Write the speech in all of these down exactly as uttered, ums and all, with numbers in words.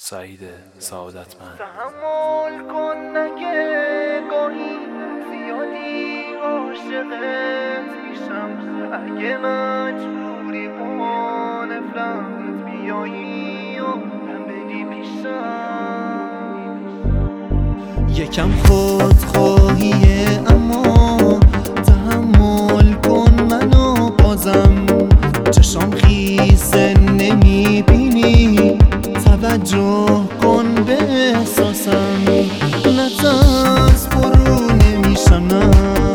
سعید سعادتمند. تحمل کن نگه گاهی زیادی عاشقت میشم، اگه مجبوری با نفرت بیایی و بدی پیشم. یکم خودخواهیه اما تحمل کن منو، بازم چشام خیسه نمیبینی، توجه کن به احساسم. نترس برو نمیشم، نه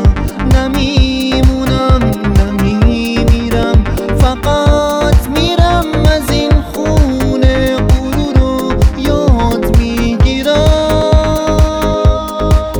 نمیمونم نمیمیرم، فقط میرم از این خونه غرور رو یاد میگیرم.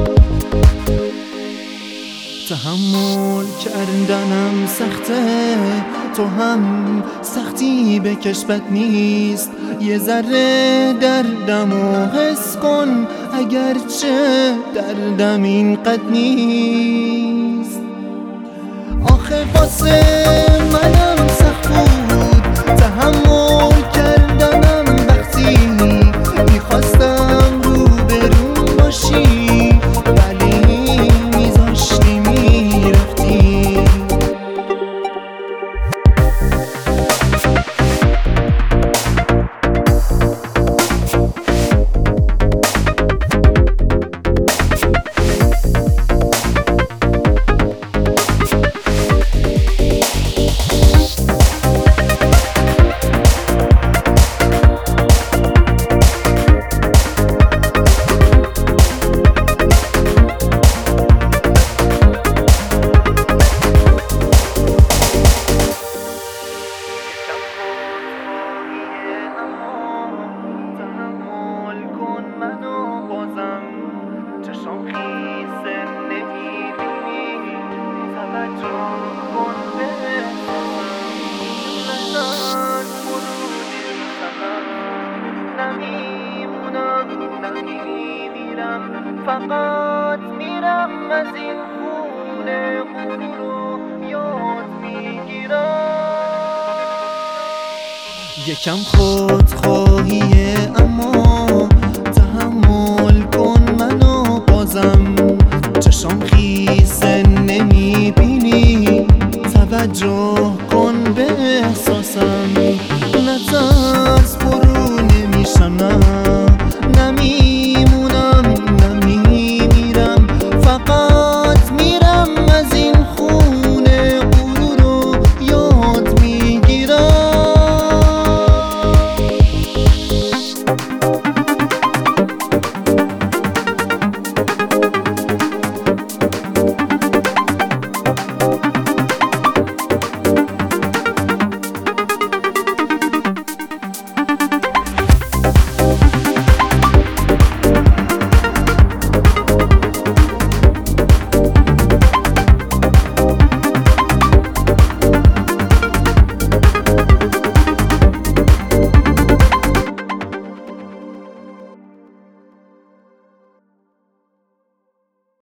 تحمل کردنم سخته، تو هم سختی بکش بد نیست، یه ذره دردمو حس کن اگرچه دردم اینقدر نیست. آخه واسه منم سخت بود تحمل کردنم، وقتی میخواستم روبروم باشی ولی میذاشتی میرفتی. چشام خیسه نمیبینی، توجه کن به احساسم. نمیمونم نمیمیرم، فقط میرم از این خونه غرور رو یاد میگیرم. یکم خودخواهیه اما